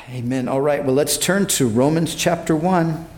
Amen. All right, well, let's turn to Romans chapter 1.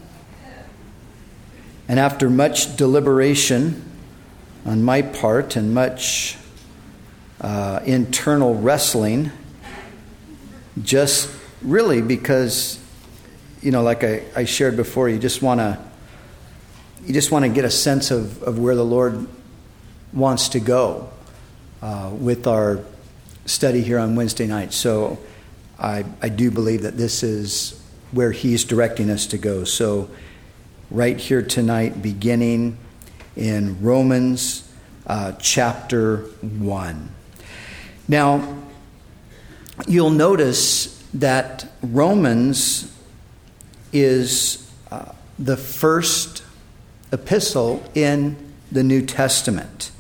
And after much deliberation on my part and much internal wrestling, just really because, like I shared before, you just want to get a sense of where the Lord wants to go with our study here on Wednesday night. So I do believe that this is where He's directing us to go. So right here tonight, beginning in Romans chapter 1. Now, you'll notice that Romans is the first epistle in the New Testament.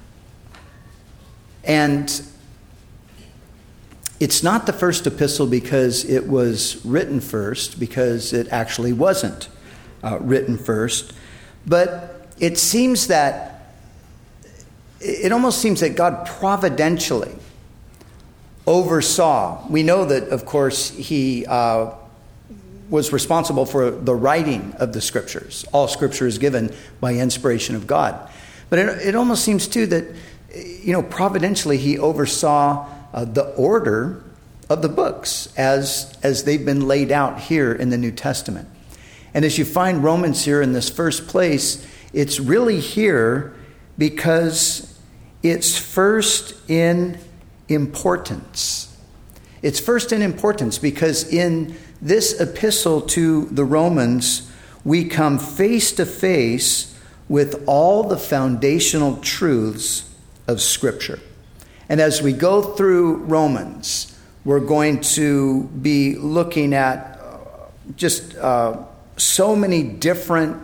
And it's not the first epistle because it was written first, because it actually wasn't written first. But it almost seems that God providentially oversaw. We know that, of course, He was responsible for the writing of the Scriptures. All Scripture is given by inspiration of God. But it almost seems, too, that, providentially He oversaw the order of the books as they've been laid out here in the New Testament. And as you find Romans here in this first place, it's really here because it's first in importance. It's first in importance because in this epistle to the Romans, we come face to face with all the foundational truths of Scripture. And as we go through Romans, we're going to be looking at just so many different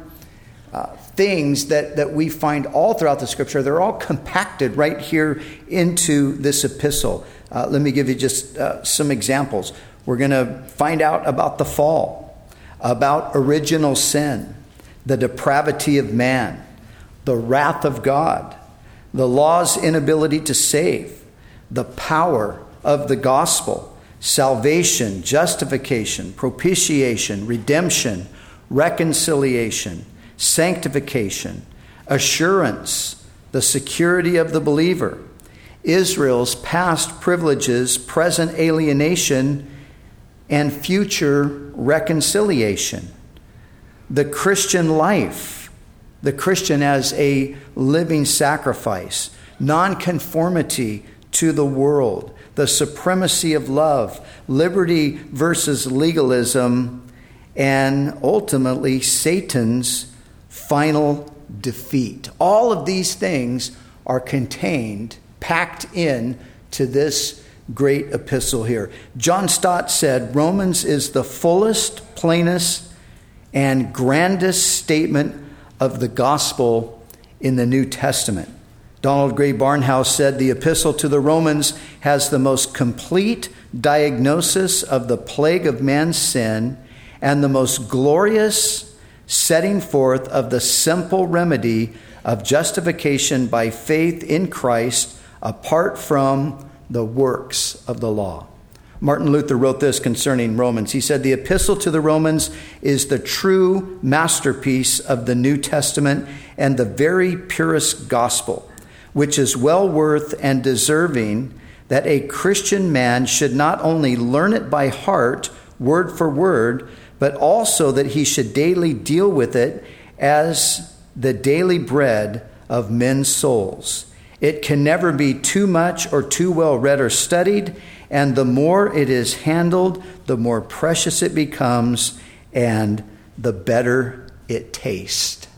things that we find all throughout the Scripture. They're all compacted right here into this epistle. Let me give you just some examples. We're going to find out about the fall, about original sin, the depravity of man, the wrath of God, the law's inability to save, the power of the gospel, salvation, justification, propitiation, redemption, reconciliation, sanctification, assurance, the security of the believer, Israel's past privileges, present alienation, and future reconciliation, the Christian life, the Christian as a living sacrifice, nonconformity to the world, the supremacy of love, liberty versus legalism, and ultimately Satan's final defeat. All of these things are contained, packed in to this great epistle here. John Stott said, Romans is the fullest, plainest, and grandest statement of the gospel in the New Testament. Donald Gray Barnhouse said, the epistle to the Romans has the most complete diagnosis of the plague of man's sin and the most glorious setting forth of the simple remedy of justification by faith in Christ apart from the works of the law. Martin Luther wrote this concerning Romans. He said, the epistle to the Romans is the true masterpiece of the New Testament and the very purest gospel, which is well worth and deserving that a Christian man should not only learn it by heart, word for word, but also that he should daily deal with it as the daily bread of men's souls. It can never be too much or too well read or studied, and the more it is handled, the more precious it becomes, and the better it tastes.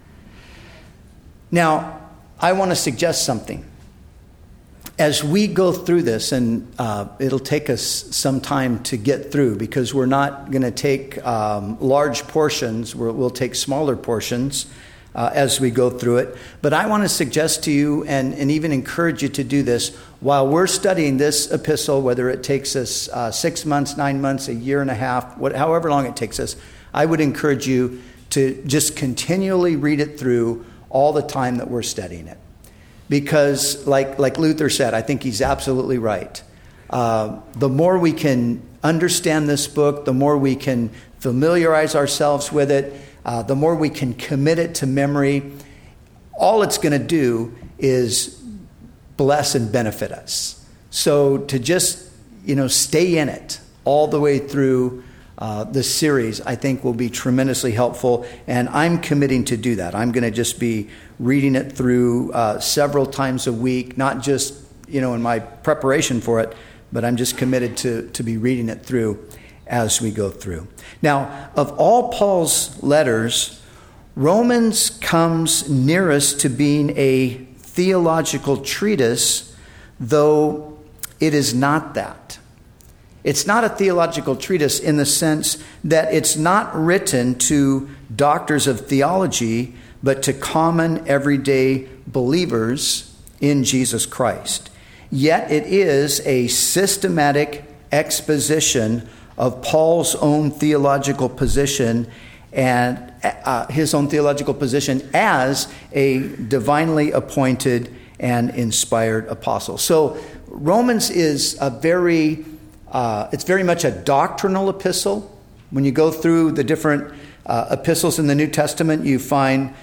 Now, I want to suggest something. As we go through this, and it'll take us some time to get through because we're not going to take large portions. We'll take smaller portions as we go through it. But I want to suggest to you and even encourage you to do this while we're studying this epistle, whether it takes us 6 months, 9 months, a year and a half, however long it takes us. I would encourage you to just continually read it through all the time that we're studying it. Because like Luther said, I think he's absolutely right. The more we can understand this book, the more we can familiarize ourselves with it, the more we can commit it to memory, all it's going to do is bless and benefit us. So to just, stay in it all the way through this series, I think will be tremendously helpful. And I'm committing to do that. I'm going to just be reading it through several times a week, not just, in my preparation for it, but I'm just committed to be reading it through as we go through. Now, of all Paul's letters, Romans comes nearest to being a theological treatise, though it is not that. It's not a theological treatise in the sense that it's not written to doctors of theology, but to common everyday believers in Jesus Christ. Yet it is a systematic exposition of Paul's own theological position and his own theological position as a divinely appointed and inspired apostle. So Romans is it's very much a doctrinal epistle. When you go through the different epistles in the New Testament, you find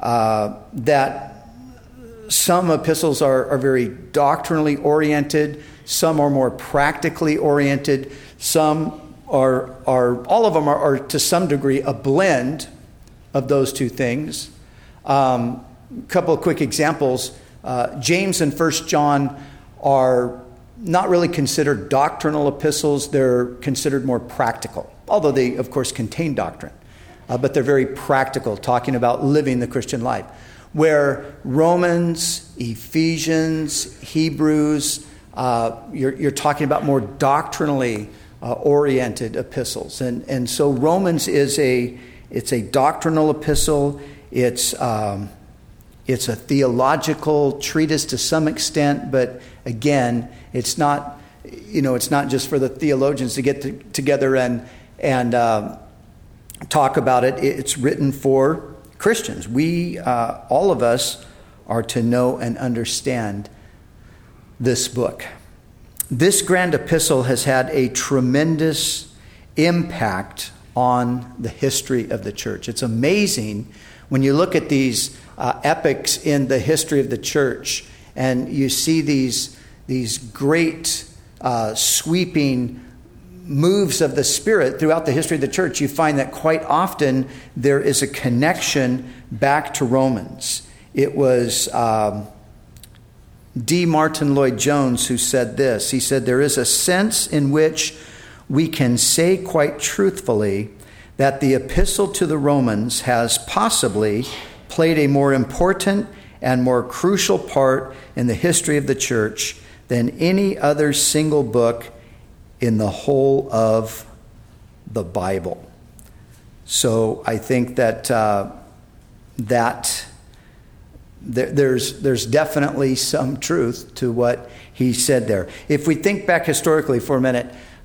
that some epistles are very doctrinally oriented, some are more practically oriented, some are all of them are to some degree a blend of those two things. A couple of quick examples. James and 1 John are not really considered doctrinal epistles. They're considered more practical, although they, of course, contain doctrine. But they're very practical, talking about living the Christian life. Where Romans, Ephesians, Hebrews, you're talking about more doctrinally oriented epistles. And so Romans is it's a doctrinal epistle. It's a theological treatise to some extent, but again, it's not just for the theologians to get together and talk about it. It's written for Christians. We, all of us, are to know and understand this book. This grand epistle has had a tremendous impact on the history of the church. It's amazing when you look at these epics in the history of the church and you see these great sweeping moves of the Spirit throughout the history of the church. You find that quite often there is a connection back to Romans. It was D. Martin Lloyd-Jones who said this. He said, "There is a sense in which we can say quite truthfully that the epistle to the Romans has possibly played a more important and more crucial part in the history of the church than any other single book in the whole of the Bible." So I think that there's definitely some truth to what he said there. If we think back historically for a minute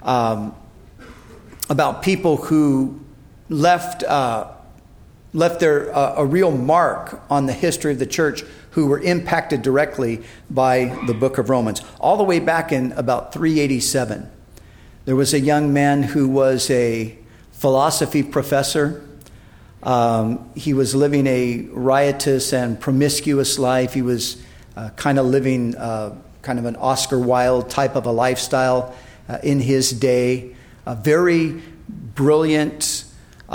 about people who left a real mark on the history of the church, who were impacted directly by the book of Romans, all the way back in about 387. There was a young man who was a philosophy professor. He was living a riotous and promiscuous life. He was kind of living kind of an Oscar Wilde type of a lifestyle in his day. A very brilliant,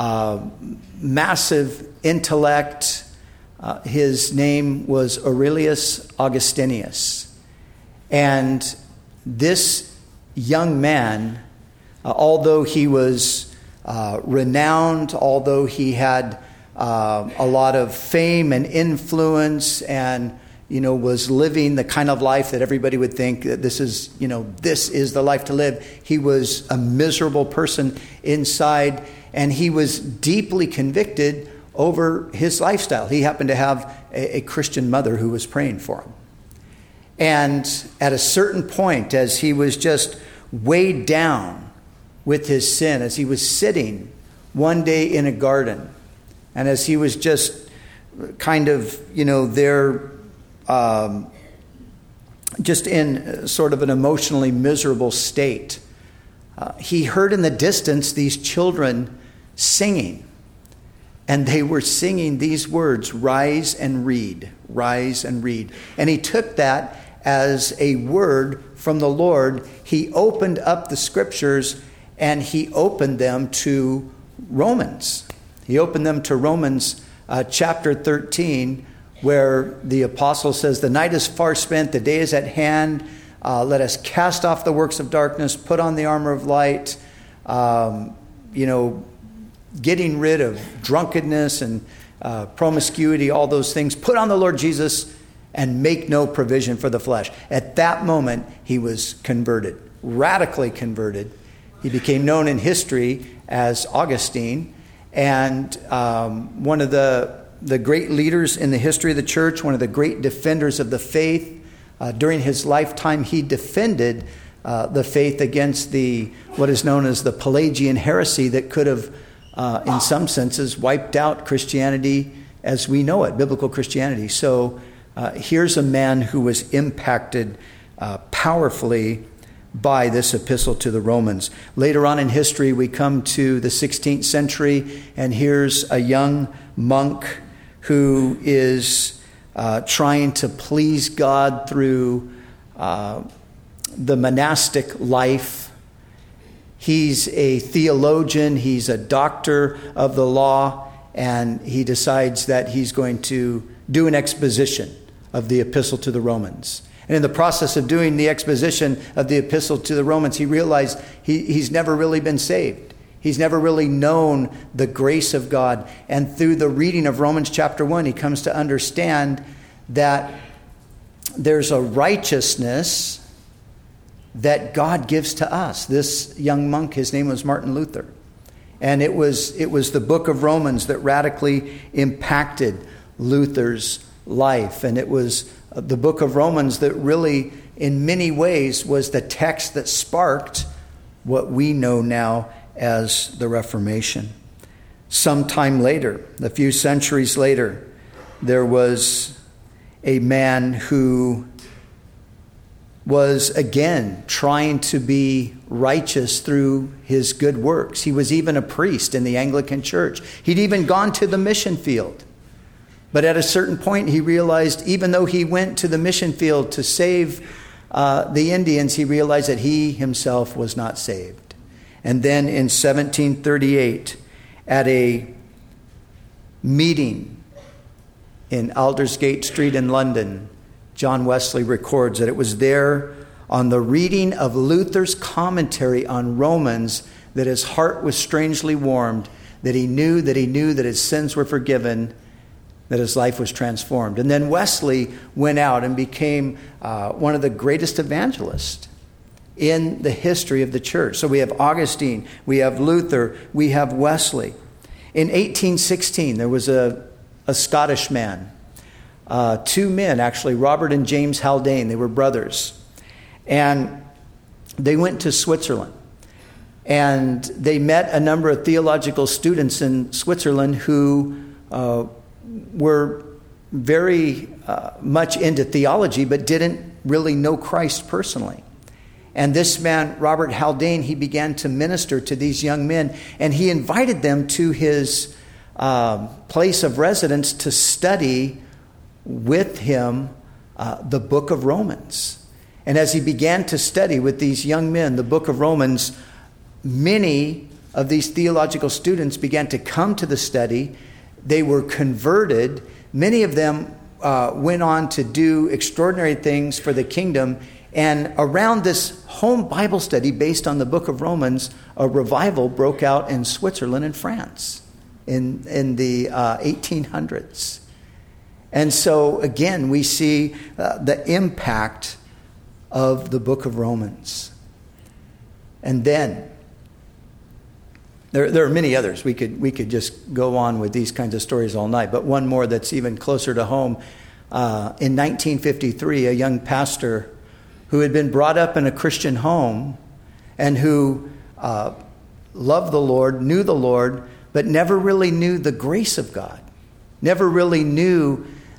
massive intellect. His name was Aurelius Augustinius. And this young man, although he was renowned, although he had a lot of fame and influence and, was living the kind of life that everybody would think that this is the life to live, he was a miserable person inside, and he was deeply convicted over his lifestyle. He happened to have a Christian mother who was praying for him. And at a certain point, as he was just weighed down with his sin, as he was sitting one day in a garden, and as he was just kind of, there, just in sort of an emotionally miserable state, he heard in the distance these children singing. And they were singing these words, "Rise and read, rise and read." And he took that as a word from the Lord. He opened up the scriptures and he opened them to Romans. He opened them to Romans chapter 13, where the apostle says, "The night is far spent, the day is at hand. Let us cast off the works of darkness, put on the armor of light." Getting rid of drunkenness and promiscuity, all those things. Put on the Lord Jesus and make no provision for the flesh. At that moment, he was converted, radically converted. He became known in history as Augustine, and one of the great leaders in the history of the church, one of the great defenders of the faith. During his lifetime, he defended the faith against what is known as the Pelagian heresy that could have, in some senses, wiped out Christianity as we know it, biblical Christianity. So here's a man who was impacted powerfully by this epistle to the Romans. Later on in history, we come to the 16th century, and here's a young monk who is trying to please God through the monastic life. He's a theologian, he's a doctor of the law, and he decides that he's going to do an exposition of the epistle to the Romans. And in the process of doing the exposition of the epistle to the Romans, he realized he's never really been saved. He's never really known the grace of God. And through the reading of Romans chapter 1, he comes to understand that there's a righteousness that God gives to us. This young monk, his name was Martin Luther. And it was the book of Romans that radically impacted Luther's life. And it was the book of Romans that really, in many ways, was the text that sparked what we know now as the Reformation. Sometime later, a few centuries later, there was a man who was again trying to be righteous through his good works. He was even a priest in the Anglican Church. He'd even gone to the mission field. But at a certain point, he realized, even though he went to the mission field to save the Indians, he realized that he himself was not saved. And then in 1738, at a meeting in Aldersgate Street in London, John Wesley records that it was there on the reading of Luther's commentary on Romans that his heart was strangely warmed, that he knew that his sins were forgiven, that his life was transformed. And then Wesley went out and became one of the greatest evangelists in the history of the church. So we have Augustine, we have Luther, we have Wesley. In 1816, there was a Scottish man, two men actually, Robert and James Haldane. They were brothers. And they went to Switzerland. And they met a number of theological students in Switzerland who were very much into theology, but didn't really know Christ personally. And this man, Robert Haldane, he began to minister to these young men, and he invited them to his place of residence to study with him the book of Romans. And as he began to study with these young men the book of Romans, many of these theological students began to come to the study. They were converted. Many of them went on to do extraordinary things for the kingdom. And around this home Bible study based on the book of Romans, a revival broke out in Switzerland and France in the 1800s. And so, again, we see the impact of the book of Romans. And then, there are many others. We could just go on with these kinds of stories all night. But one more that's even closer to home. In 1953, a young pastor who had been brought up in a Christian home and who loved the Lord, knew the Lord, but never really knew the grace of God. Never really knew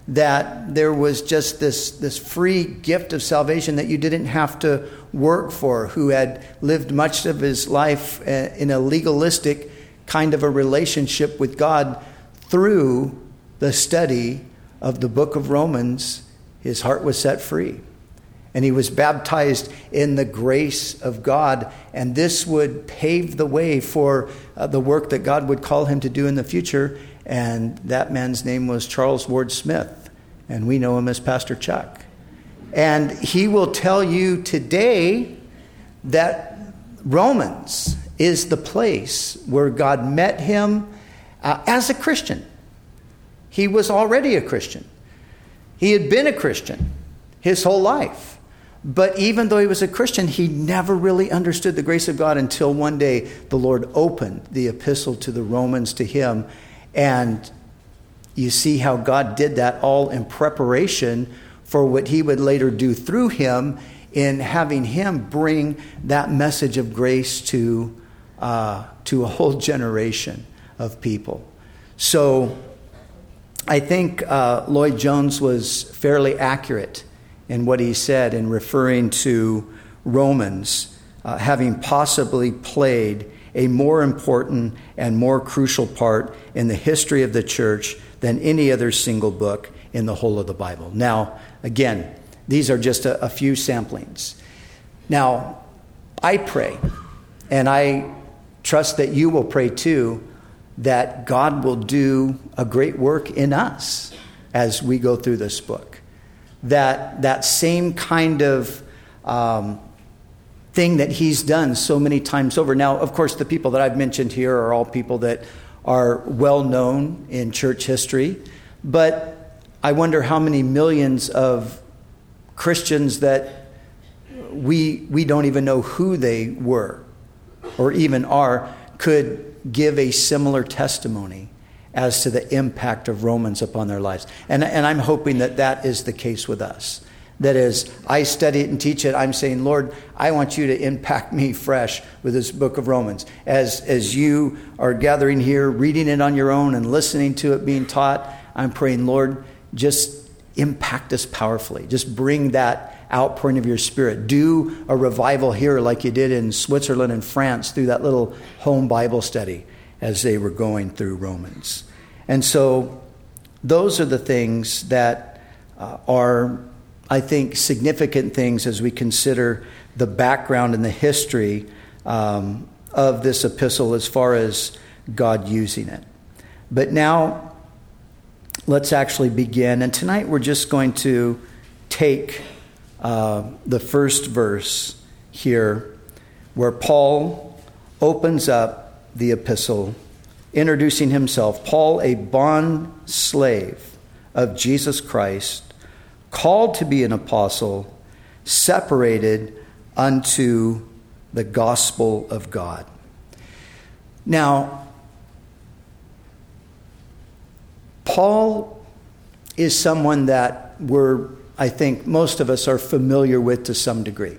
that there was just this free gift of salvation that you didn't have to work for, who had lived much of his life in a legalistic kind of a relationship with God. Through the study of the book of Romans, his heart was set free. And he was baptized in the grace of God. And this would pave the way for the work that God would call him to do in the future. And that man's name was Charles Ward Smith. And we know him as Pastor Chuck. And he will tell you today that Romans is the place where God met him as a Christian. He was already a Christian. He had been a Christian his whole life. But even though he was a Christian, he never really understood the grace of God until one day the Lord opened the epistle to the Romans to him. And you see how God did that all in preparation for what he would later do through him in having him bring that message of grace to a whole generation of people. So I think Lloyd Jones was fairly accurate in what he said in referring to Romans having possibly played a more important and more crucial part in the history of the church than any other single book in the whole of the Bible. Now, again, these are just a few samplings. Now, I pray, and I trust that you will pray too, that God will do a great work in us as we go through this book. That same kind of thing that he's done so many times over. Now, of course, the people that I've mentioned here are all people that are well known in church history. But I wonder how many millions of Christians that we don't even know who they were or even are could give a similar testimony as to the impact of Romans upon their lives. And I'm hoping that that is the case with us. That is, I study it and teach it, I'm saying, Lord, I want you to impact me fresh with this book of Romans. As you are gathering here, reading it on your own and listening to it being taught, I'm praying, Lord, just impact us powerfully. Just bring that outpouring of your Spirit. Do a revival here like you did in Switzerland and France through that little home Bible study as they were going through Romans. And so those are the things that are, I think, significant things as we consider the background and the history of this epistle as far as God using it. But now let's actually begin. And tonight we're just going to take the first verse here where Paul opens up the epistle, introducing himself. Paul, a bond slave of Jesus Christ, called to be an apostle, separated unto the gospel of God. Now, Paul is someone that I think most of us are familiar with to some degree.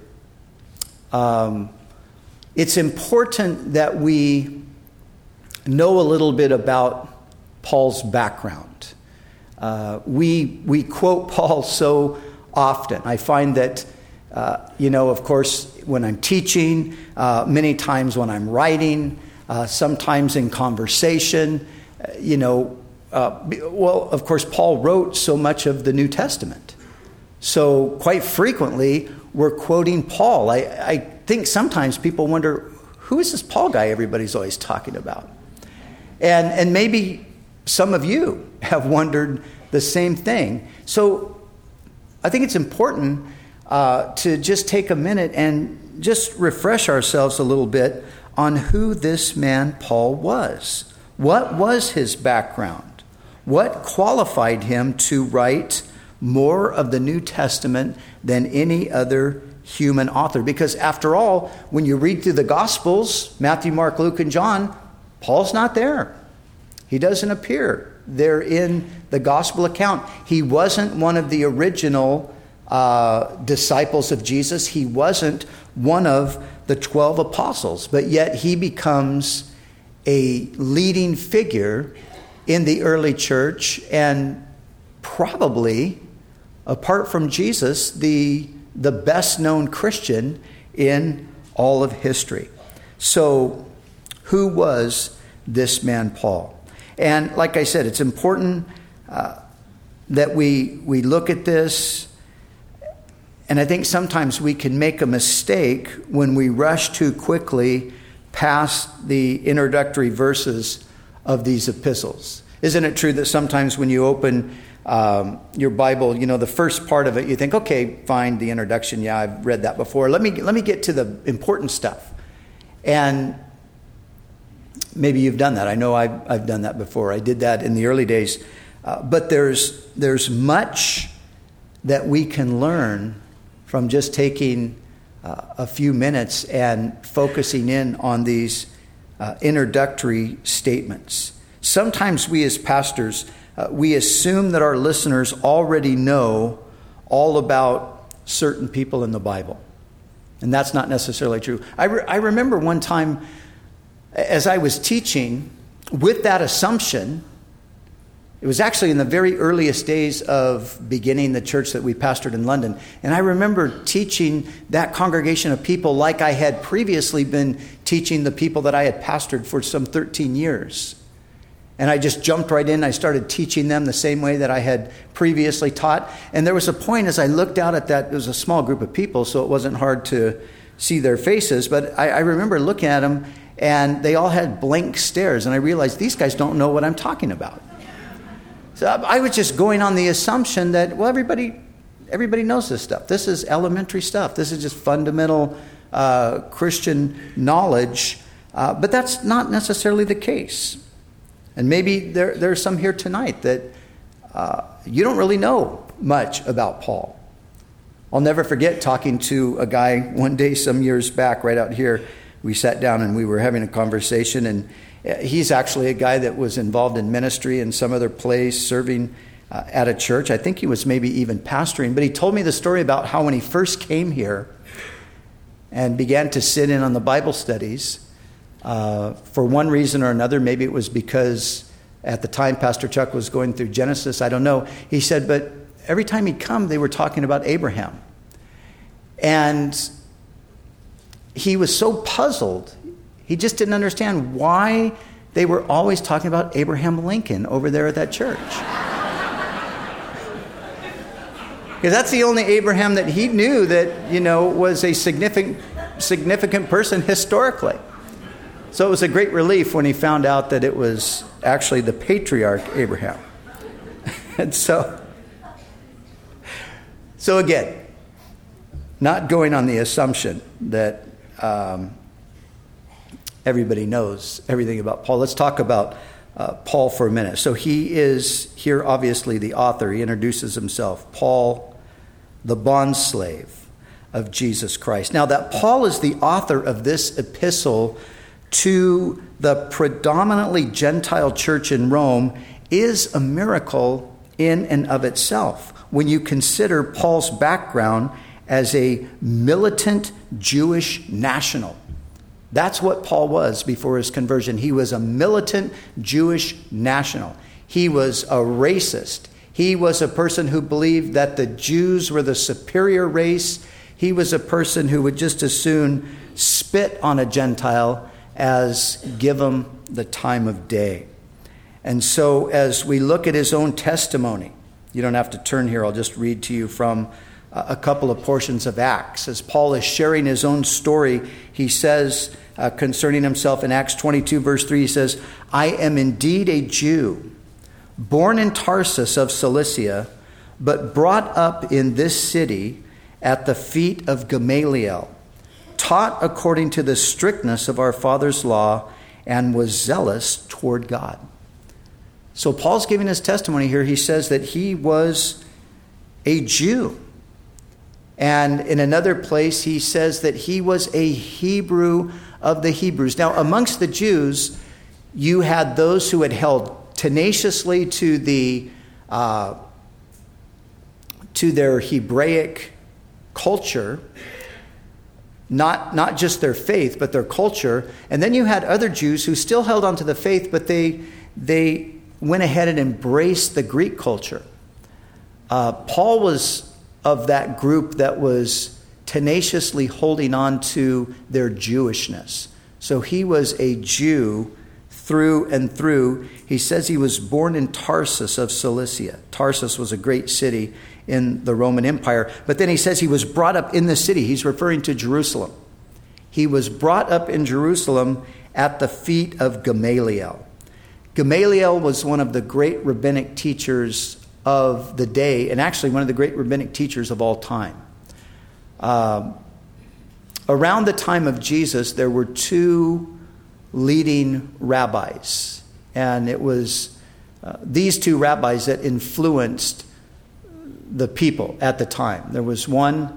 It's important that we know a little bit about Paul's background. We quote Paul so often. I find that, of course, when I'm teaching, many times when I'm writing, sometimes in conversation, of course, Paul wrote so much of the New Testament. So quite frequently, we're quoting Paul. I think sometimes people wonder, who is this Paul guy everybody's always talking about? And maybe some of you have wondered the same thing. So I think it's important to just take a minute and just refresh ourselves a little bit on who this man Paul was. What was his background? What qualified him to write more of the New Testament than any other human author? Because after all, when you read through the Gospels, Matthew, Mark, Luke, and John, Paul's not there. He doesn't appear there in the Gospel account. He wasn't one of the original disciples of Jesus. He wasn't one of the 12 apostles, but yet he becomes a leading figure in the early church. And probably, apart from Jesus, the best known Christian in all of history. So, who was this man Paul? And like I said, it's important that we look at this. And I think sometimes we can make a mistake when we rush too quickly past the introductory verses of these epistles. Isn't it true that sometimes when you open your Bible, the first part of it, you think, okay, fine, the introduction, yeah, I've read that before. Let me get to the important stuff. And maybe you've done that. I know I've done that before. I did that in the early days. But there's much that we can learn from just taking a few minutes and focusing in on these introductory statements. Sometimes we as pastors, we assume that our listeners already know all about certain people in the Bible. And that's not necessarily true. I remember one time as I was teaching with that assumption. It was actually in the very earliest days of beginning the church that we pastored in London. And I remember teaching that congregation of people like I had previously been teaching the people that I had pastored for some 13 years. And I just jumped right in. I started teaching them the same way that I had previously taught. And there was a point as I looked out at that, it was a small group of people, so it wasn't hard to see their faces. But I remember looking at them, and they all had blank stares. And I realized these guys don't know what I'm talking about. So I was just going on the assumption that, well, everybody knows this stuff. This is elementary stuff. This is just fundamental Christian knowledge. But that's not necessarily the case. And maybe there are some here tonight that you don't really know much about Paul. I'll never forget talking to a guy one day some years back right out here. We sat down and we were having a conversation, and he's actually a guy that was involved in ministry in some other place, serving at a church. I think he was maybe even pastoring. But he told me the story about how when he first came here and began to sit in on the Bible studies, for one reason or another, maybe it was because at the time Pastor Chuck was going through Genesis, I don't know. He said, but every time he'd come, they were talking about Abraham. And he was so puzzled. He just didn't understand why they were always talking about Abraham Lincoln over there at that church. Because that's the only Abraham that he knew that, was a significant person historically. So it was a great relief when he found out that it was actually the patriarch Abraham. And so again, not going on the assumption that everybody knows everything about Paul. Let's talk about Paul for a minute. So he is here, obviously, the author. He introduces himself, Paul, the bondslave of Jesus Christ. Now, that Paul is the author of this epistle to the predominantly Gentile church in Rome is a miracle in and of itself when you consider Paul's background as a militant Jewish national. That's what Paul was before his conversion. He was a militant Jewish national. He was a racist. He was a person who believed that the Jews were the superior race. He was a person who would just as soon spit on a Gentile as give him the time of day. And so as we look at his own testimony, you don't have to turn here. I'll just read to you from a couple of portions of Acts. As Paul is sharing his own story, he says concerning himself in Acts 22, verse 3, he says, I am indeed a Jew, born in Tarsus of Cilicia, but brought up in this city at the feet of Gamaliel, taught according to the strictness of our father's law, and was zealous toward God. So Paul's giving his testimony here. He says that he was a Jew. And in another place, he says that he was a Hebrew of the Hebrews. Now, amongst the Jews, you had those who had held tenaciously to their Hebraic culture, not just their faith, but their culture. And then you had other Jews who still held on to the faith, but they went ahead and embraced the Greek culture. Paul was of that group that was tenaciously holding on to their Jewishness. So he was a Jew through and through. He says he was born in Tarsus of Cilicia. Tarsus was a great city in the Roman Empire. But then he says he was brought up in the city. He's referring to Jerusalem. He was brought up in Jerusalem at the feet of Gamaliel. Gamaliel was one of the great rabbinic teachers of the day, and actually one of the great rabbinic teachers of all time. Around the time of Jesus, there were two leading rabbis, and it was these two rabbis that influenced the people at the time. There was one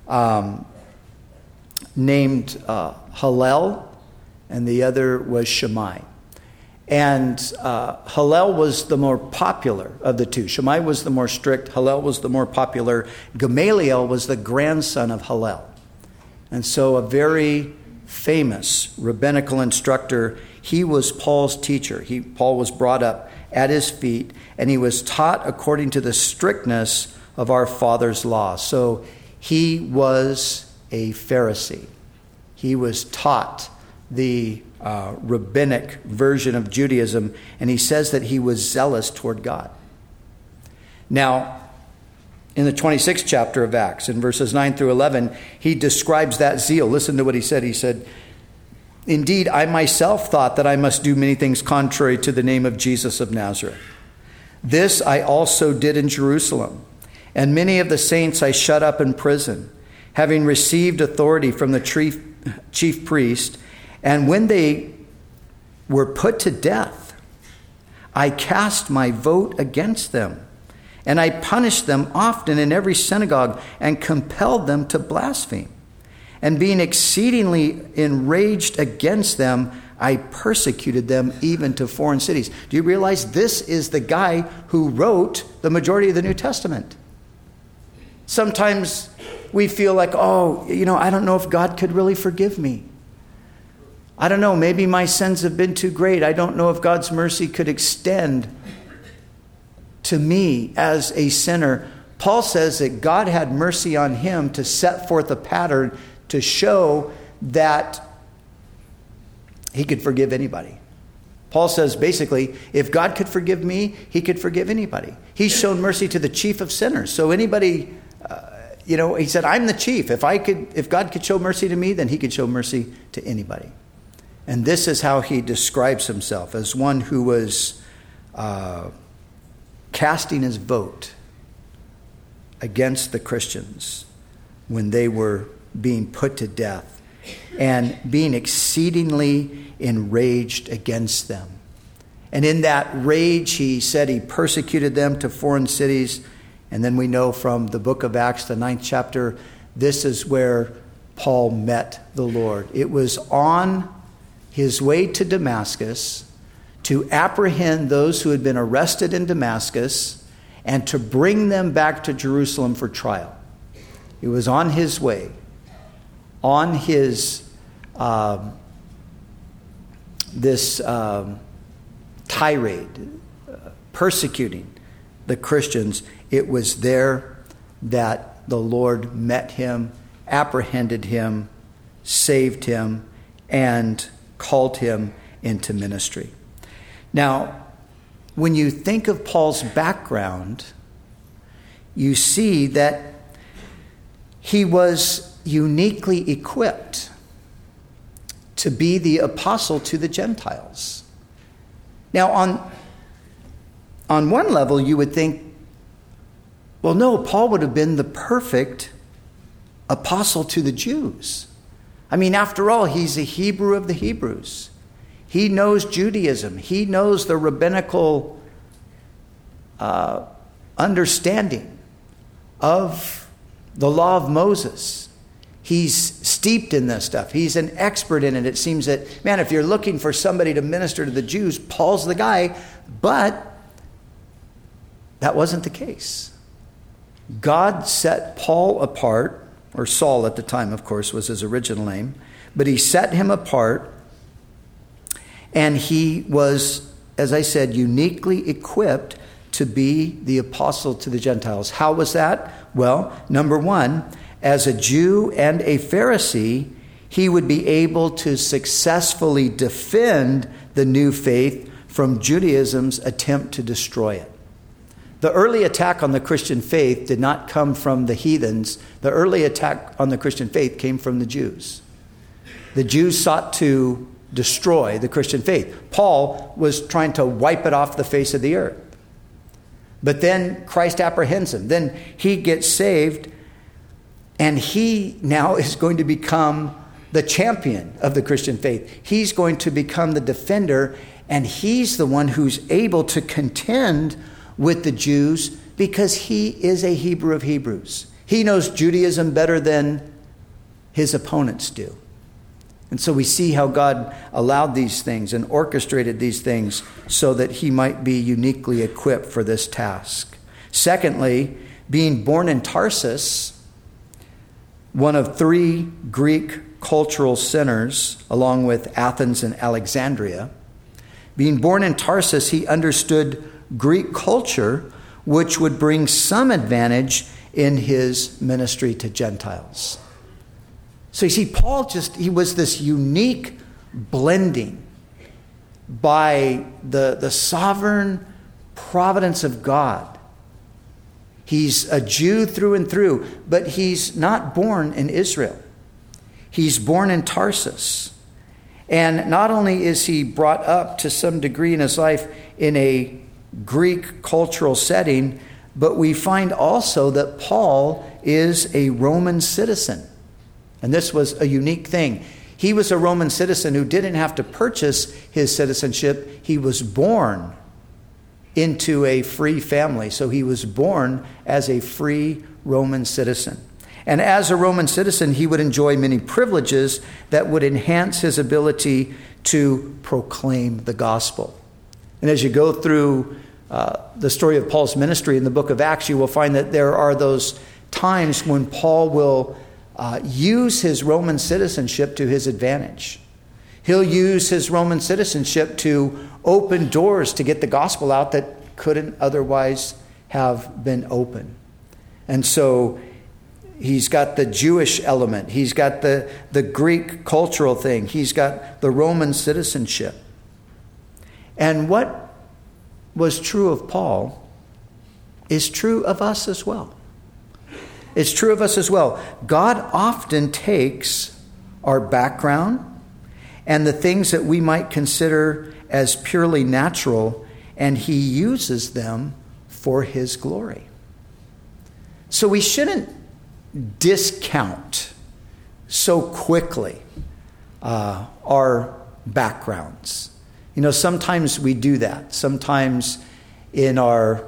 named Hillel, and the other was Shammai. And Hillel was the more popular of the two. Shammai was the more strict. Hillel was the more popular. Gamaliel was the grandson of Hillel. And so a very famous rabbinical instructor. He was Paul's teacher. Paul was brought up at his feet, and he was taught according to the strictness of our father's law. So he was a Pharisee. He was taught the rabbinic version of Judaism, and he says that he was zealous toward God. Now, in the 26th chapter of Acts, in verses 9 through 11, he describes that zeal. Listen to what he said. He said, "Indeed, I myself thought that I must do many things contrary to the name of Jesus of Nazareth. This I also did in Jerusalem, and many of the saints I shut up in prison, having received authority from the chief priest. And when they were put to death, I cast my vote against them. And I punished them often in every synagogue and compelled them to blaspheme. And being exceedingly enraged against them, I persecuted them even to foreign cities." Do you realize this is the guy who wrote the majority of the New Testament? Sometimes we feel like, I don't know if God could really forgive me. I don't know, maybe my sins have been too great. I don't know if God's mercy could extend to me as a sinner. Paul says that God had mercy on him to set forth a pattern to show that he could forgive anybody. Paul says basically, if God could forgive me, he could forgive anybody. He's shown mercy to the chief of sinners. So anybody, he said, I'm the chief. If God could show mercy to me, then he could show mercy to anybody. And this is how he describes himself, as one who was casting his vote against the Christians when they were being put to death and being exceedingly enraged against them. And in that rage, he said he persecuted them to foreign cities. And then we know from the book of Acts, the 9th chapter, this is where Paul met the Lord. It was on his way to Damascus to apprehend those who had been arrested in Damascus and to bring them back to Jerusalem for trial. It was on his way, on his tirade, persecuting the Christians. It was there that the Lord met him, apprehended him, saved him, and called him into ministry. Now, when you think of Paul's background, you see that he was uniquely equipped to be the apostle to the Gentiles. Now, on one level, you would think, well, no, Paul would have been the perfect apostle to the Jews. I mean, after all, he's a Hebrew of the Hebrews. He knows Judaism. He knows the rabbinical understanding of the law of Moses. He's steeped in this stuff. He's an expert in it. It seems that, man, if you're looking for somebody to minister to the Jews, Paul's the guy. But that wasn't the case. God set Paul apart, or Saul at the time, of course, was his original name. But he set him apart, and he was, as I said, uniquely equipped to be the apostle to the Gentiles. How was that? Well, number one, as a Jew and a Pharisee, he would be able to successfully defend the new faith from Judaism's attempt to destroy it. The early attack on the Christian faith did not come from the heathens. The early attack on the Christian faith came from the Jews. The Jews sought to destroy the Christian faith. Paul was trying to wipe it off the face of the earth. But then Christ apprehends him. Then he gets saved, and he now is going to become the champion of the Christian faith. He's going to become the defender, and he's the one who's able to contend with the Jews because he is a Hebrew of Hebrews. He knows Judaism better than his opponents do. And so we see how God allowed these things and orchestrated these things so that he might be uniquely equipped for this task. Secondly, being born in Tarsus, one of three Greek cultural centers, along with Athens and Alexandria, being born in Tarsus, he understood Greek culture, which would bring some advantage in his ministry to Gentiles. So you see, Paul he was this unique blending by the sovereign providence of God. He's a Jew through and through, but he's not born in Israel. He's born in Tarsus. And not only is he brought up to some degree in his life in a Greek cultural setting, but we find also that Paul is a Roman citizen. And this was a unique thing. He was a Roman citizen who didn't have to purchase his citizenship. He was born into a free family. So he was born as a free Roman citizen. And as a Roman citizen, he would enjoy many privileges that would enhance his ability to proclaim the gospel. And as you go through the story of Paul's ministry in the book of Acts, you will find that there are those times when Paul will use his Roman citizenship to his advantage. He'll use his Roman citizenship to open doors to get the gospel out that couldn't otherwise have been open. And so he's got the Jewish element. He's got the Greek cultural thing. He's got the Roman citizenship. And what was true of Paul is true of us as well. It's true of us as well. God often takes our background and the things that we might consider as purely natural, and he uses them for his glory. So we shouldn't discount so quickly our backgrounds. You know, sometimes we do that. Sometimes in our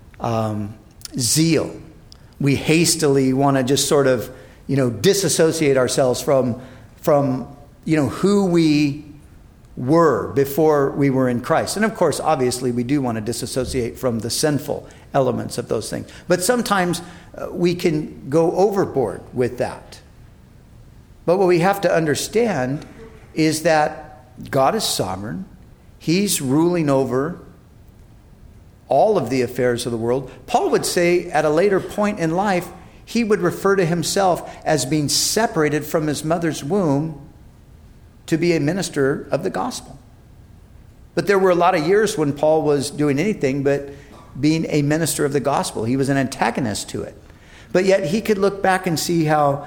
zeal, we hastily want to just sort of, disassociate ourselves from who we were before we were in Christ. And of course, obviously, we do want to disassociate from the sinful elements of those things. But sometimes we can go overboard with that. But what we have to understand is that God is sovereign. He's ruling over all of the affairs of the world. Paul would say at a later point in life, he would refer to himself as being separated from his mother's womb to be a minister of the gospel. But there were a lot of years when Paul was doing anything but being a minister of the gospel. He was an antagonist to it. But yet he could look back and see how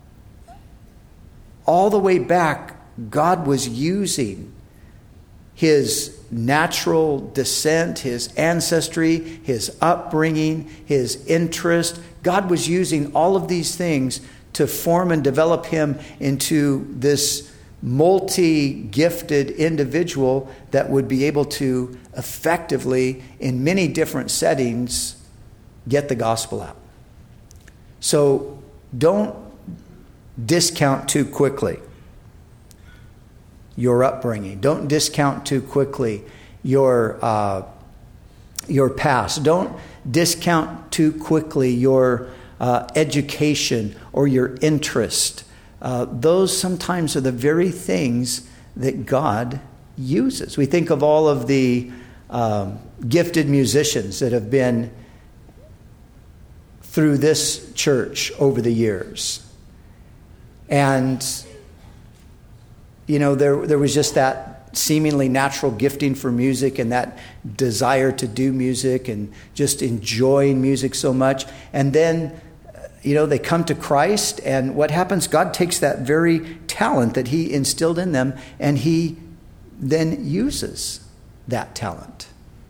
all the way back God was using his natural descent, his ancestry, his upbringing, his interest. God was using all of these things to form and develop him into this multi-gifted individual that would be able to effectively, in many different settings, get the gospel out. So don't discount too quickly your upbringing. Don't discount too quickly your past. Don't discount too quickly your education or your interest. Those sometimes are the very things that God uses. We think of all of the gifted musicians that have been through this church over the years. And, there was just that seemingly natural gifting for music and that desire to do music and just enjoying music so much. And then, they come to Christ, and what happens? God takes that very talent that he instilled in them, and he then uses that talent.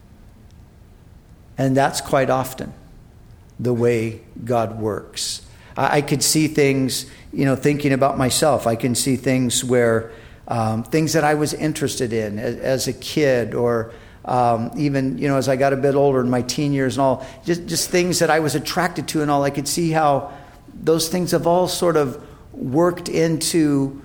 And that's quite often the way God works. I could see things, thinking about myself. I can see things where things that I was interested in as a kid, or even, as I got a bit older in my teen years and all, just things that I was attracted to and all. I could see how those things have all sort of worked into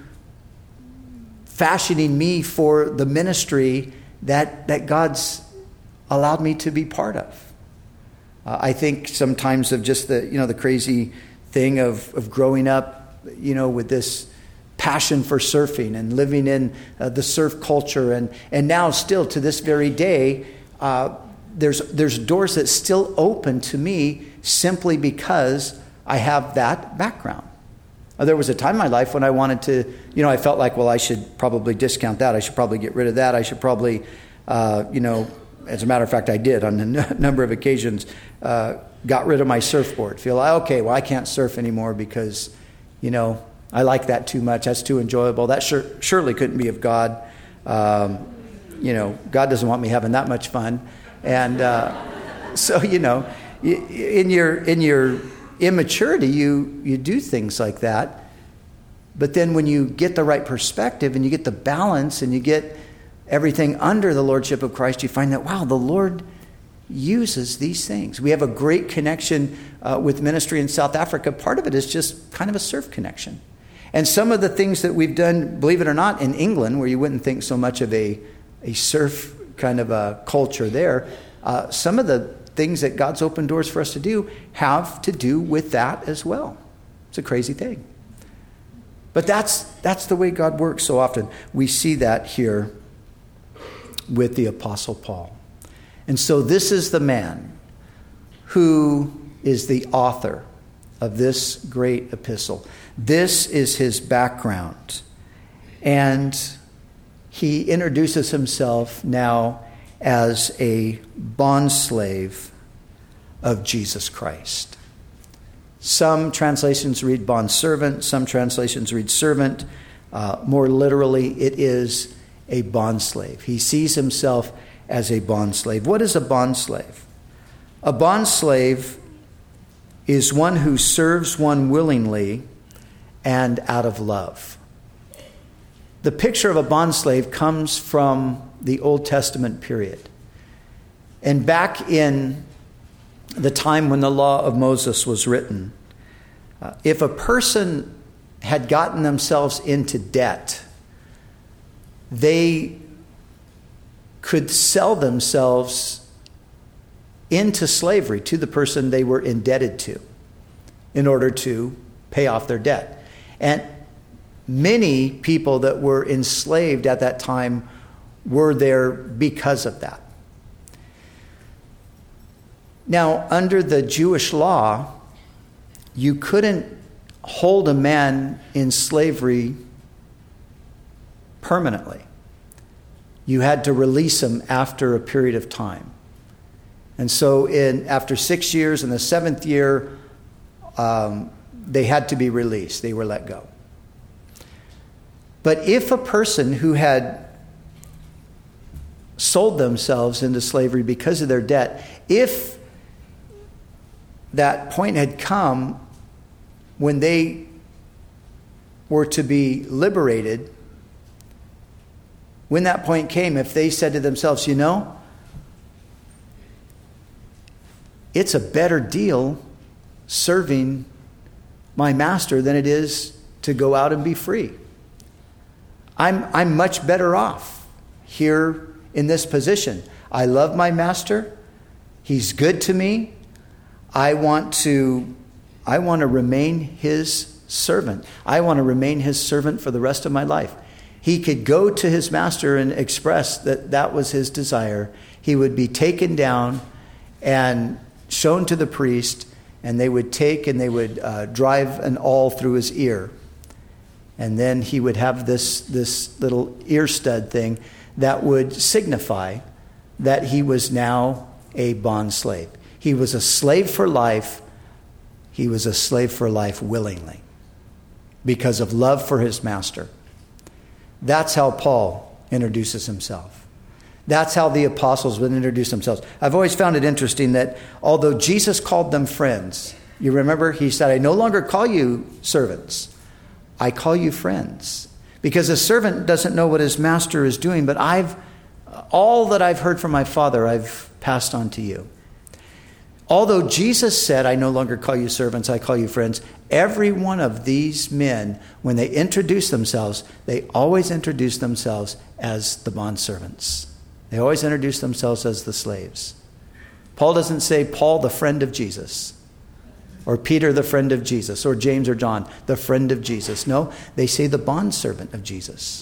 fashioning me for the ministry that God's allowed me to be part of. I think sometimes of just the crazy thing of growing up, with this passion for surfing and living in the surf culture, and now still to this very day, there's doors that still open to me simply because I have that background. There was a time in my life when I wanted to, I felt like, well, I should probably discount that. I should probably get rid of that. I should probably, as a matter of fact, I did on a number of occasions, got rid of my surfboard. Feel like, okay, well, I can't surf anymore because, I like that too much. That's too enjoyable. That surely couldn't be of God. God doesn't want me having that much fun. And so, in your immaturity, you do things like that. But then when you get the right perspective and you get the balance and you get everything under the lordship of Christ, you find that, wow, the Lord uses these things. We have a great connection with ministry in South Africa. Part of it is just kind of a surf connection. And some of the things that we've done, believe it or not, in England, where you wouldn't think so much of a surf kind of a culture there, some of the things that God's opened doors for us to do have to do with that as well. It's a crazy thing. But that's the way God works so often. We see that here with the Apostle Paul. And so this is the man who is the author of this great epistle. This is his background. And he introduces himself now as a bondslave of Jesus Christ. Some translations read bondservant, some translations read servant. More literally, it is a bondslave. He sees himself as a bondslave. What is a bondslave? A bondslave is one who serves one willingly and out of love. The picture of a bondslave comes from the Old Testament period. And back in the time when the law of Moses was written, if a person had gotten themselves into debt, they could sell themselves into slavery to the person they were indebted to in order to pay off their debt. And many people that were enslaved at that time were there because of that. Now, under the Jewish law, you couldn't hold a man in slavery permanently. You had to release him after a period of time. And so after 6 years, in the 7th year, they had to be released. They were let go. But if a person who had sold themselves into slavery because of their debt, if that point had come when they were to be liberated, when that point came, if they said to themselves, it's a better deal serving my master than it is to go out and be free. I'm much better off here in this position. I love my master. He's good to me. I want to remain his servant. I want to remain his servant for the rest of my life. he could go to his master and express that that was his desire, he would be taken down and shown to the priest, and they would take and they would drive an awl through his ear. And then he would have this little ear stud thing that would signify that he was now a bond slave. He was a slave for life. He was a slave for life willingly because of love for his master. That's how Paul introduces himself. That's how the apostles would introduce themselves. I've always found it interesting that although Jesus called them friends, you remember he said, I no longer call you servants. I call you friends. Because a servant doesn't know what his master is doing, but all that I've heard from my Father, I've passed on to you. Although Jesus said, I no longer call you servants, I call you friends, every one of these men, when they introduce themselves, they always introduce themselves as the bondservants. They always introduce themselves as the slaves. Paul doesn't say Paul, the friend of Jesus, or Peter, the friend of Jesus, or James or John, the friend of Jesus. No, they say the bondservant of Jesus.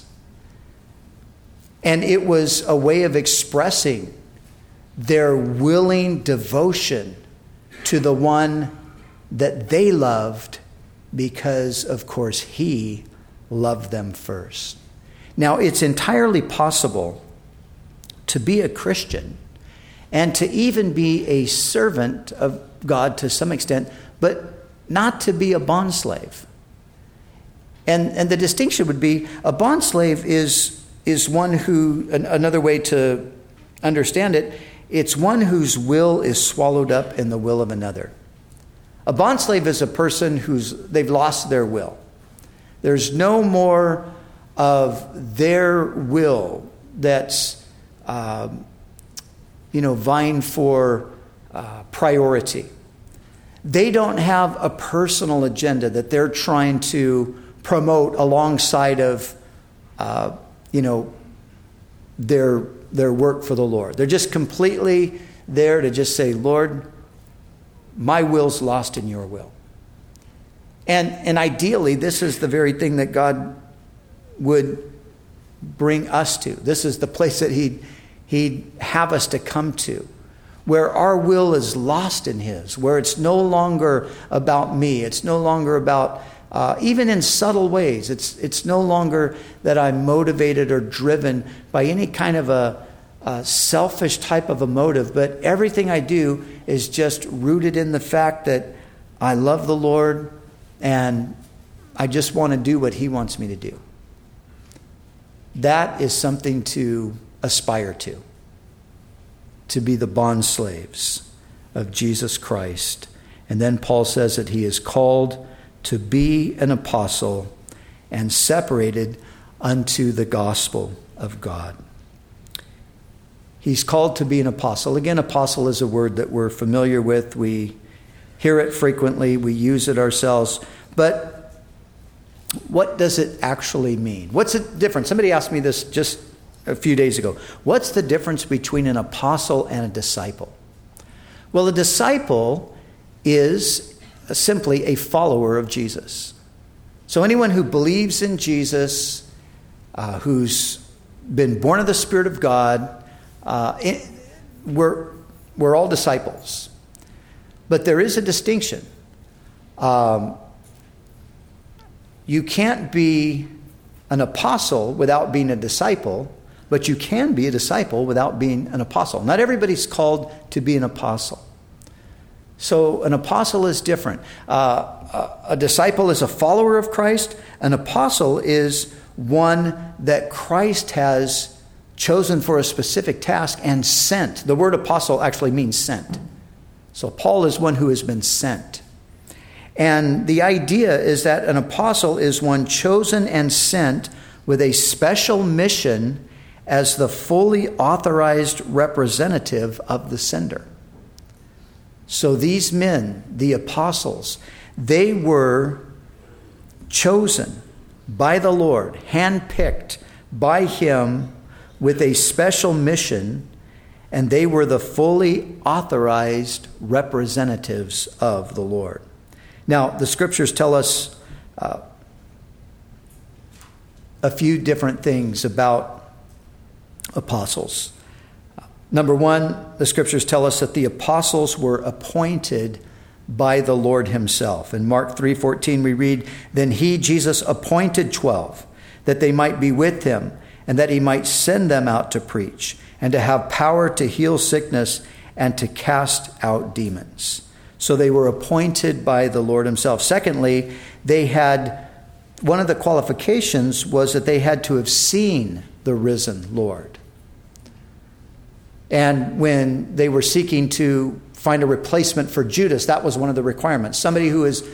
And it was a way of expressing their willing devotion to the one that they loved because, of course, he loved them first. Now, it's entirely possible to be a Christian and to even be a servant of God to some extent, but not to be a bondslave. And the distinction would be a bondslave is one who, another way to understand it, it's one whose will is swallowed up in the will of another. A bondslave is a person they've lost their will. There's no more of their will that's vying for priority. They don't have a personal agenda that they're trying to promote alongside of, their work for the Lord. They're just completely there to just say, Lord, my will's lost in your will. And ideally, this is the very thing that God would bring us to. This is the place that He'd have us to come to, where our will is lost in His, where it's no longer about me. It's no longer about, even in subtle ways, it's no longer that I'm motivated or driven by any kind of a selfish type of a motive, but everything I do is just rooted in the fact that I love the Lord and I just want to do what He wants me to do. That is something to aspire to be the bond slaves of Jesus Christ. And then Paul says that he is called to be an apostle and separated unto the gospel of God. He's called to be an apostle. Again, apostle is a word that we're familiar with. We hear it frequently. We use it ourselves. But what does it actually mean? What's the difference? Somebody asked me this just a few days ago. What's the difference between an apostle and a disciple? Well, a disciple is simply a follower of Jesus. So anyone who believes in Jesus, who's been born of the Spirit of God, we're all disciples. But there is a distinction. You can't be an apostle without being a disciple, but you can be a disciple without being an apostle. Not everybody's called to be an apostle. So an apostle is different. A disciple is a follower of Christ. An apostle is one that Christ has chosen for a specific task and sent. The word apostle actually means sent. So Paul is one who has been sent. And the idea is that an apostle is one chosen and sent with a special mission as the fully authorized representative of the sender. So these men, the apostles, they were chosen by the Lord, handpicked by Him with a special mission, and they were the fully authorized representatives of the Lord. Now, the scriptures tell us a few different things about apostles. Number one, the scriptures tell us that the apostles were appointed by the Lord himself. In Mark 3:14 we read, "Then he, Jesus, appointed 12, that they might be with him, and that he might send them out to preach, and to have power to heal sickness, and to cast out demons." So they were appointed by the Lord himself. Secondly, one of the qualifications was that they had to have seen the risen Lord. And when they were seeking to find a replacement for Judas, that was one of the requirements. Somebody who has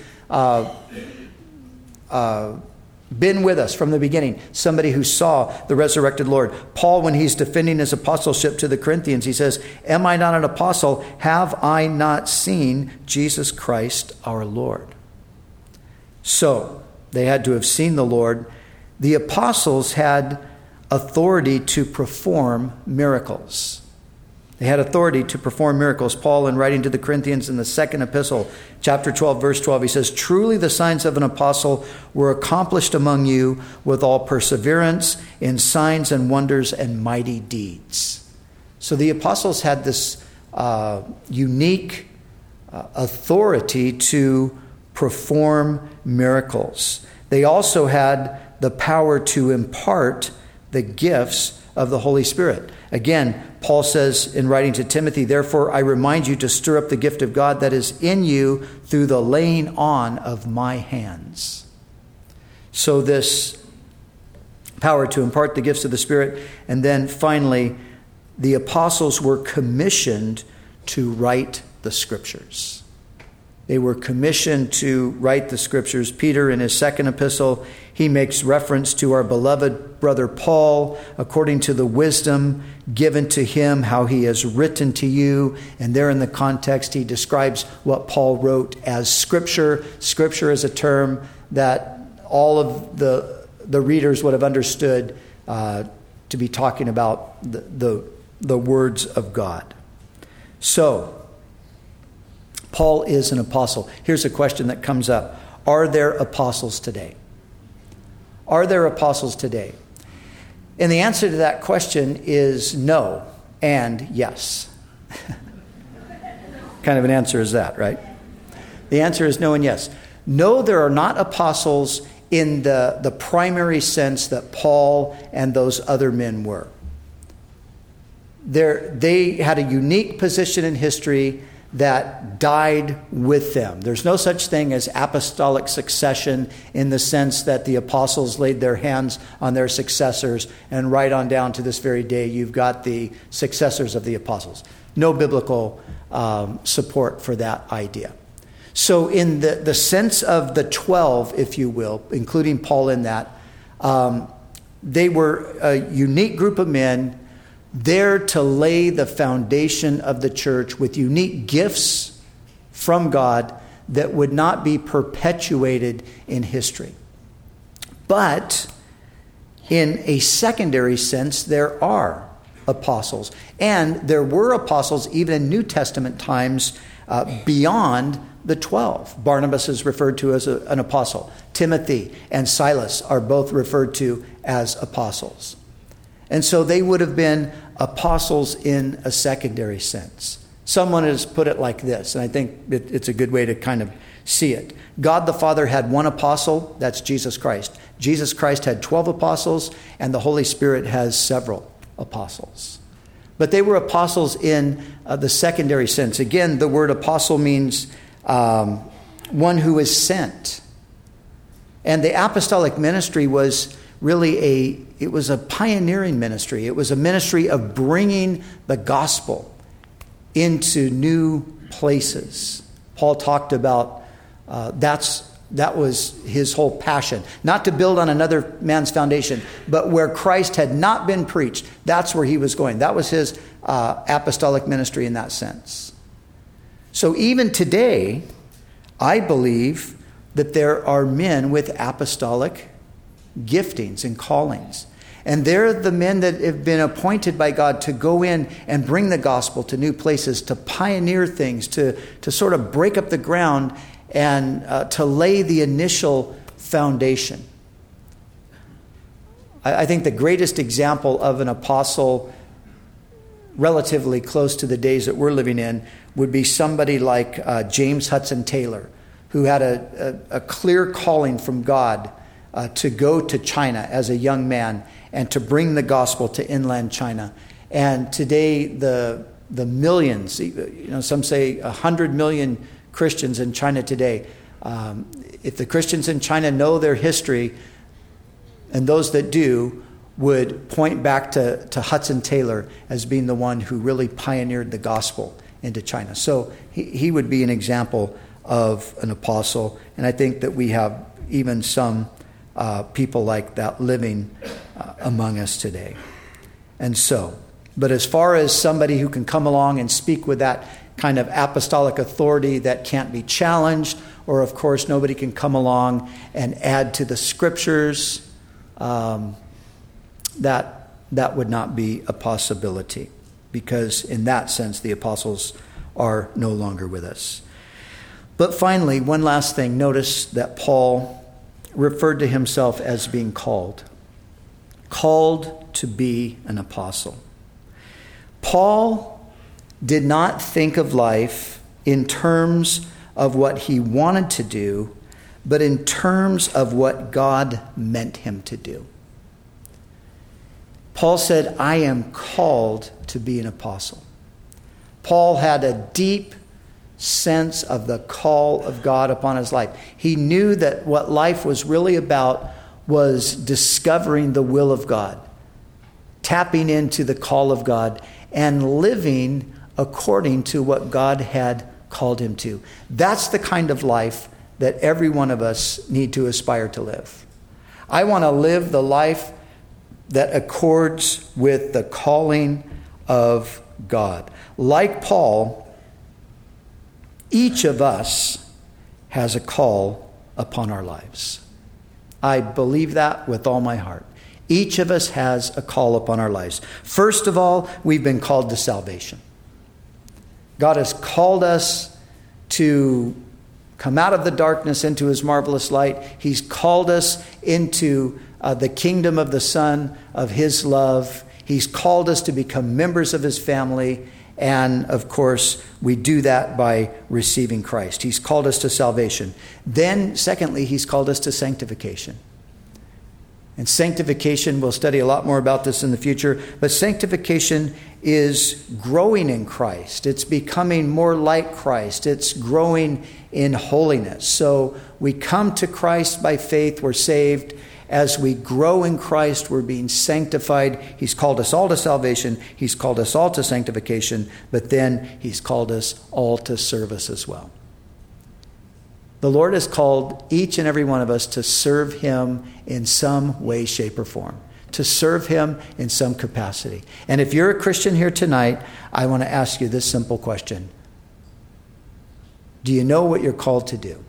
been with us from the beginning, somebody who saw the resurrected Lord. Paul, when he's defending his apostleship to the Corinthians, he says, "Am I not an apostle? Have I not seen Jesus Christ our Lord?" So they had to have seen the Lord. The apostles had authority to perform miracles. They had authority to perform miracles. Paul, in writing to the Corinthians in the second epistle, chapter 12, verse 12, he says, "Truly the signs of an apostle were accomplished among you with all perseverance in signs and wonders and mighty deeds." So the apostles had this unique authority to perform miracles. They also had the power to impart the gifts of the Holy Spirit. Again, Paul says in writing to Timothy, "Therefore I remind you to stir up the gift of God that is in you through the laying on of my hands." So this power to impart the gifts of the Spirit. And then finally, the apostles were commissioned to write the scriptures. They were commissioned to write the scriptures. Peter, in his second epistle, he makes reference to our beloved brother Paul, according to the wisdom given to him, how he has written to you. And there in the context, he describes what Paul wrote as scripture. Scripture is a term that all of the readers would have understood to be talking about the words of God. So, Paul is an apostle. Here's a question that comes up. Are there apostles today? Are there apostles today? And the answer to that question is no and yes. Kind of an answer is that, right? The answer is no and yes. No, there are not apostles in the primary sense that Paul and those other men were. They had a unique position in history that died with them. There's no such thing as apostolic succession in the sense that the apostles laid their hands on their successors, and right on down to this very day, you've got the successors of the apostles. No biblical support for that idea. So in the sense of the 12, if you will, including Paul in that, they were a unique group of men there to lay the foundation of the church with unique gifts from God that would not be perpetuated in history. But in a secondary sense, there are apostles. And there were apostles even in New Testament times beyond the 12. Barnabas is referred to as an apostle. Timothy and Silas are both referred to as apostles. And so they would have been apostles in a secondary sense. Someone has put it like this, and I think it's a good way to kind of see it. God the Father had one apostle, that's Jesus Christ. Jesus Christ had 12 apostles, and the Holy Spirit has several apostles. But they were apostles in the secondary sense. Again, the word apostle means one who is sent. And the apostolic ministry was really it was a pioneering ministry. It was a ministry of bringing the gospel into new places. Paul talked about that was his whole passion. Not to build on another man's foundation, but where Christ had not been preached, that's where he was going. That was his apostolic ministry in that sense. So even today, I believe that there are men with apostolic giftings and callings. And they're the men that have been appointed by God to go in and bring the gospel to new places, to pioneer things, to sort of break up the ground and to lay the initial foundation. I think the greatest example of an apostle relatively close to the days that we're living in would be somebody like James Hudson Taylor, who had a clear calling from God to go to China as a young man and to bring the gospel to inland China. And today the millions, some say 100 million Christians in China today. If the Christians in China know their history, and those that do would point back to Hudson Taylor as being the one who really pioneered the gospel into China. So he would be an example of an apostle. And I think that we have even some people like that living among us today. And so, but as far as somebody who can come along and speak with that kind of apostolic authority that can't be challenged, or of course nobody can come along and add to the scriptures, that would not be a possibility, because in that sense the apostles are no longer with us. But finally, one last thing. Notice that Paul referred to himself as being called to be an apostle. Paul did not think of life in terms of what he wanted to do, but in terms of what God meant him to do. Paul said, I am called to be an apostle. Paul had a deep sense of the call of God upon his life. He knew that what life was really about was discovering the will of God, tapping into the call of God, and living according to what God had called him to. That's the kind of life that every one of us need to aspire to live. I want to live the life that accords with the calling of God. Like Paul, each of us has a call upon our lives. I believe that with all my heart. Each of us has a call upon our lives. First of all, we've been called to salvation. God has called us to come out of the darkness into his marvelous light. He's called us into the kingdom of the Son of his love. He's called us to become members of his family. And of course, we do that by receiving Christ. He's called us to salvation. Then, secondly, he's called us to sanctification. And sanctification, we'll study a lot more about this in the future, but sanctification is growing in Christ. It's becoming more like Christ. It's growing in holiness. So we come to Christ by faith, we're saved. As we grow in Christ, we're being sanctified. He's called us all to salvation. He's called us all to sanctification. But then he's called us all to service as well. The Lord has called each and every one of us to serve him in some way, shape, or form. To serve him in some capacity. And if you're a Christian here tonight, I want to ask you this simple question. Do you know what you're called to do?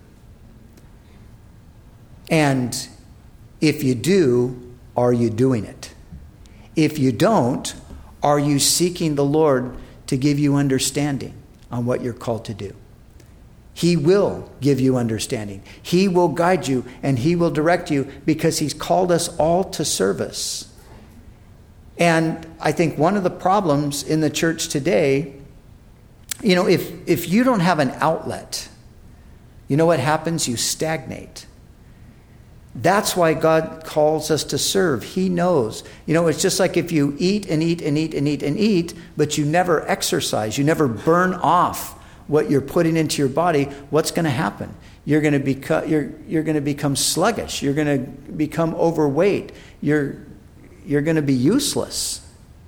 And if you do, are you doing it? If you don't, are you seeking the Lord to give you understanding on what you're called to do? He will give you understanding. He will guide you and he will direct you because he's called us all to service. And I think one of the problems in the church today, if you don't have an outlet, you know what happens? You stagnate. That's why God calls us to serve. He knows. It's just like if you eat and eat and eat and eat and eat, but you never exercise, you never burn off what you're putting into your body, what's going to happen? You're going to become sluggish. You're going to become overweight. You're going to be useless.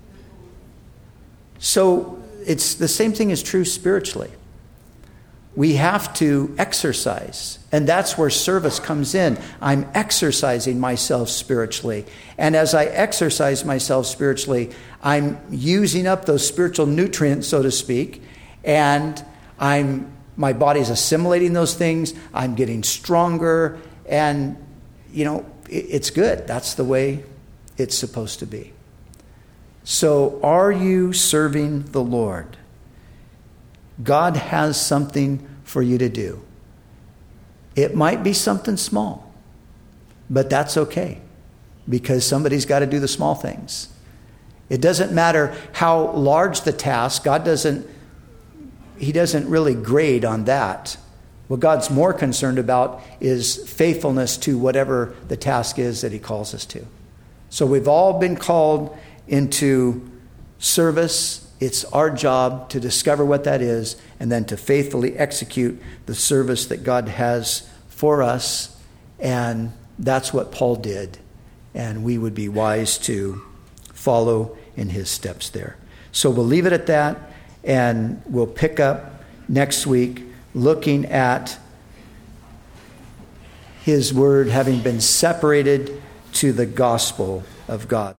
So it's the same thing is true spiritually. We have to exercise. And that's where service comes in. I'm exercising myself spiritually. And as I exercise myself spiritually, I'm using up those spiritual nutrients, so to speak. And my body's assimilating those things. I'm getting stronger. And, it's good. That's the way it's supposed to be. So are you serving the Lord? God has something for you to do. It might be something small, but that's okay. because somebody's got to do the small things. It doesn't matter how large the task. He doesn't really grade on that. What God's more concerned about is faithfulness to whatever the task is that he calls us to. So we've all been called into service. It's our job to discover what that is and then to faithfully execute the service that God has for us. And that's what Paul did. And we would be wise to follow in his steps there. So we'll leave it at that, and we'll pick up next week looking at his word having been separated to the gospel of God.